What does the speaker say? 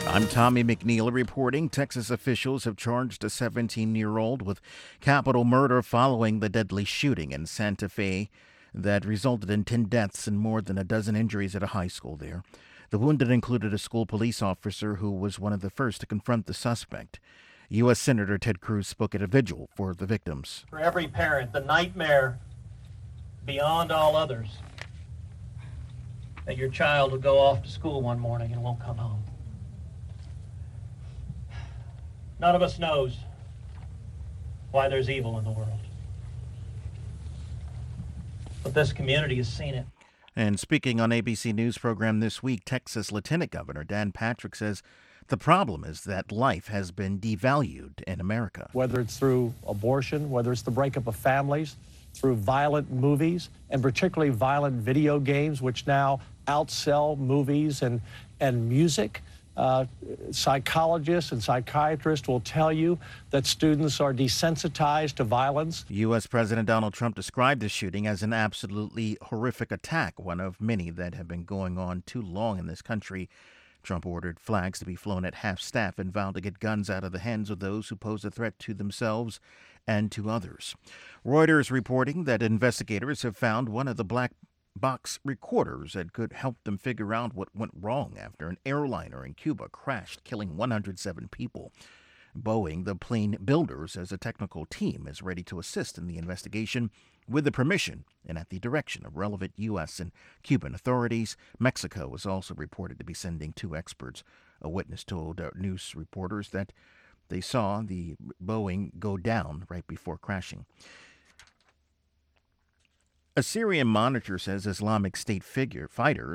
I'm Tommy McNeil reporting. Texas officials have charged a 17-year-old with capital murder following the deadly shooting in Santa Fe that resulted in 10 deaths and more than a dozen injuries at a high school there. The wounded included a school police officer who was one of the first to confront the suspect. U.S. Senator Ted Cruz spoke at a vigil for the victims. For every parent, the nightmare beyond all others that your child will go off to school one morning and won't come home. None of us knows why there's evil in the world. But this community has seen it. And speaking on ABC News program this week, Texas Lieutenant Governor Dan Patrick says the problem is that life has been devalued in America. Whether it's through abortion, whether it's the breakup of families, through violent movies, and particularly violent video games, which now outsell movies and music. Psychologists and psychiatrists will tell you that students are desensitized to violence. U.S. President Donald Trump described the shooting as an absolutely horrific attack, one of many that have been going on too long in this country. Trump ordered flags to be flown at half-staff and vowed to get guns out of the hands of those who pose a threat to themselves and to others. Reuters reporting that investigators have found one of the black box recorders that could help them figure out what went wrong after an airliner in Cuba crashed, killing 107 people. Boeing, the plane builders, as a technical team, is ready to assist in the investigation with the permission and at the direction of relevant U.S. and Cuban authorities. Mexico is also reported to be sending 2 experts. A witness told news reporters that they saw the Boeing go down right before crashing. A Syrian monitor says Islamic State fighters